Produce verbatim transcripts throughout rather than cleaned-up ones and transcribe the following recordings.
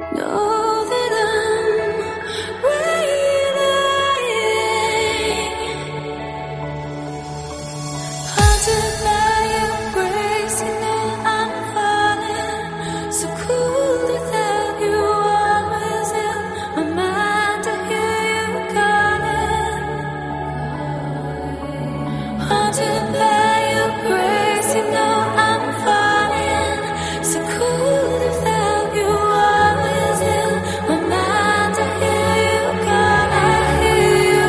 Know that I'm waiting, haunted by your grace. You know I'm falling, so cool without you. Always in my mind to hear you calling. Haunted by your grace. You know I'm falling, so cool without you. Always in my mind to hear you calling. Hear you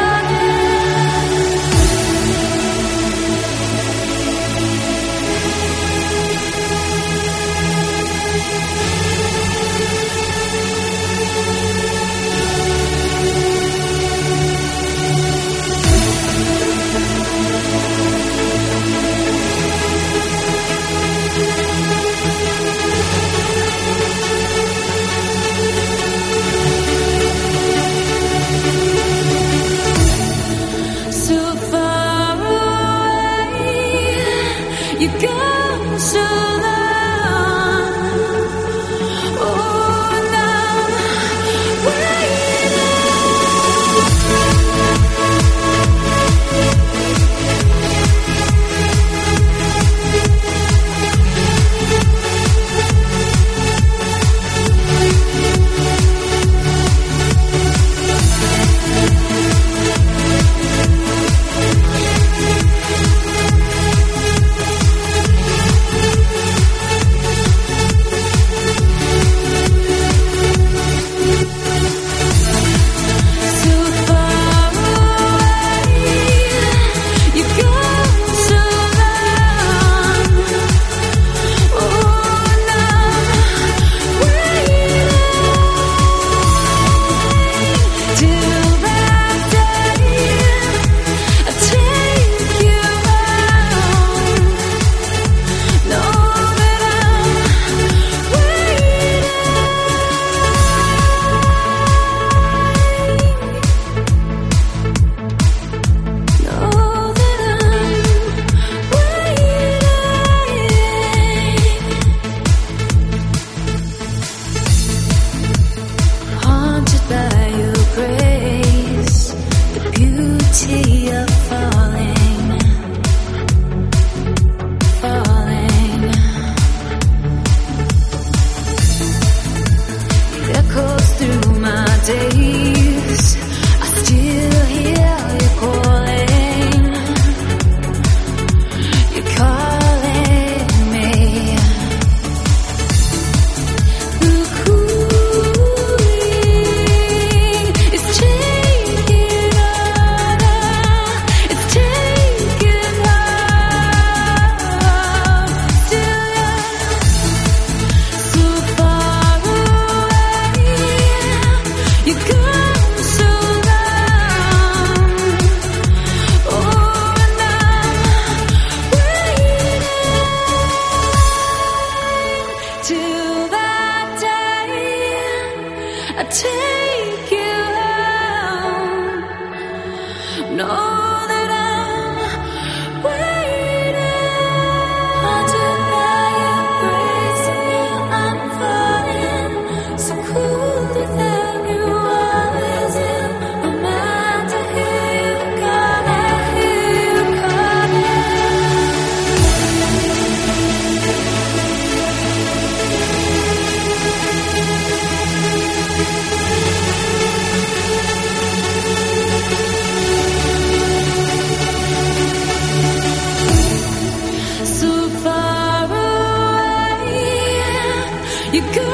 so far away, you go so long. Oh, and I'm so far away, you go so long. Oh, and I'm waiting till that day I take you home. Know that I'm waiting. Know that I'm waiting. Haunted by your grace, the beauty of falling, falling. It echoes through my days. I still hear you calling. You're calling me. The cooling is taking over. It's taking hold. Still you're so far away. You go so long. Oh, and I'm waiting till that day I take you home. Know that I'm waiting. Haunted by your grace, and now I'm falling, so cool without you. Always in my mind to hear you calling, hear you calling. So far away, you go